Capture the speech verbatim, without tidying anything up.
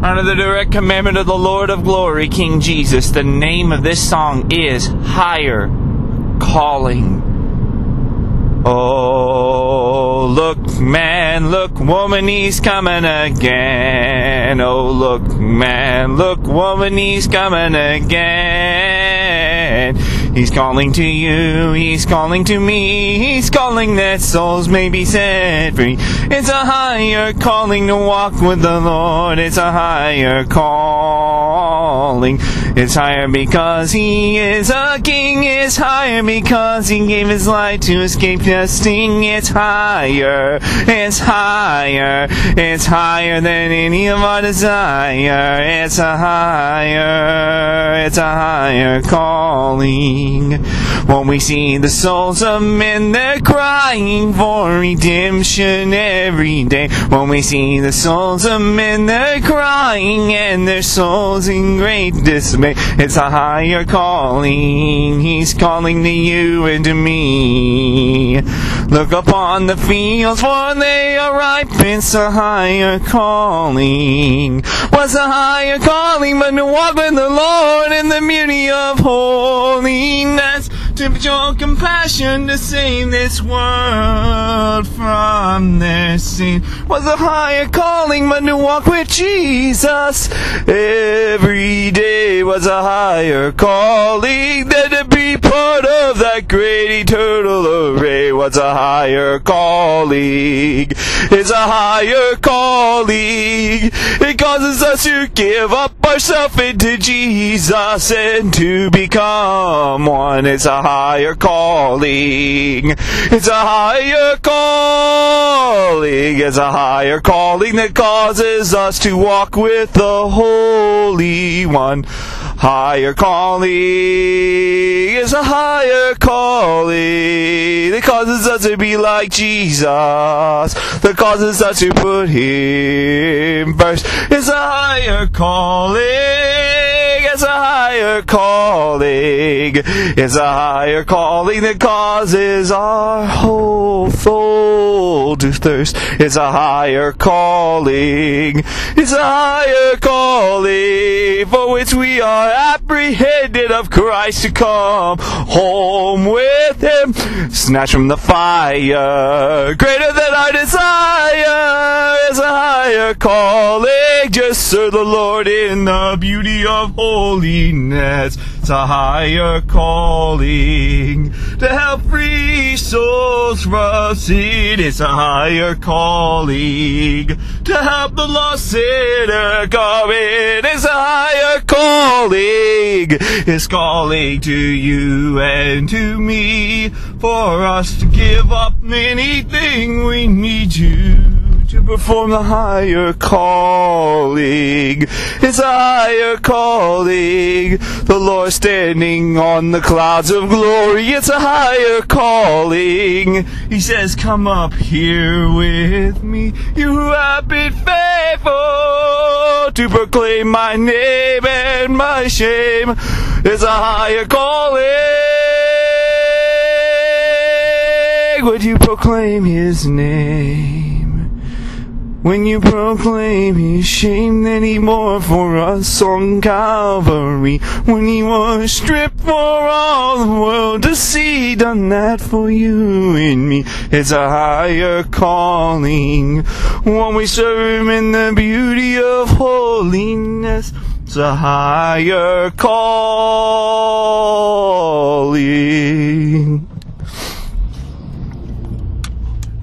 Under the direct commandment of the Lord of glory, King Jesus, the name of this song is Higher Calling. Oh, look, man, look, woman, he's coming again. Oh, look, man, look, woman, he's coming again. He's calling to you, he's calling to me, he's calling that souls may be set free. It's a higher calling to walk with the Lord. It's a higher calling. It's higher because he is a king. It's higher because he gave his life to escape the sting. It's higher, it's higher, it's higher than any of our desire. It's a higher, it's a higher calling. When we see the souls of men, they're crying for redemption every day. When we see the souls of men, they're crying and their souls in great dismay. It's a higher calling. He's calling to you and to me. Look upon the fields, for they are ripe. It's a higher calling. What's a higher calling but to walk with the Lord in the beauty of holiness? To show compassion to save this world from their sin. Was a higher calling but to walk with Jesus every day. Was a higher calling than to be part of that great eternal array. Was a higher calling. It's a higher calling. It causes us to give up ourselves into Jesus and to become one. It's a higher calling. It's a higher calling. It's a higher calling that causes us to walk with the Holy One. Higher calling is a higher calling that causes us to be like Jesus, that causes us to put him first. It's a higher calling. It's a higher calling. It's a higher calling that causes our whole soul to thirst. It's a higher calling. It's a higher calling for which we are apprehended of Christ to come home with him. Snatched from the fire, greater than our desire. It's a higher calling. Just serve the Lord in the beauty of holiness. It's a higher calling to help free souls from sin. It's a higher calling to help the lost sinner come in. It's a higher calling. It's calling to you and to me for us to give up anything we need you to perform the higher calling. It's a higher calling. The Lord standing on the clouds of glory. It's a higher calling. He says, come up here with me, you who have been faithful to proclaim my name and my shame. It's a higher calling. Would you proclaim his name? When you proclaim his shame that he bore for us on Calvary, when he was stripped for all the world to see, done that for you and me. It's a higher calling. When we serve him in the beauty of holiness, it's a higher calling.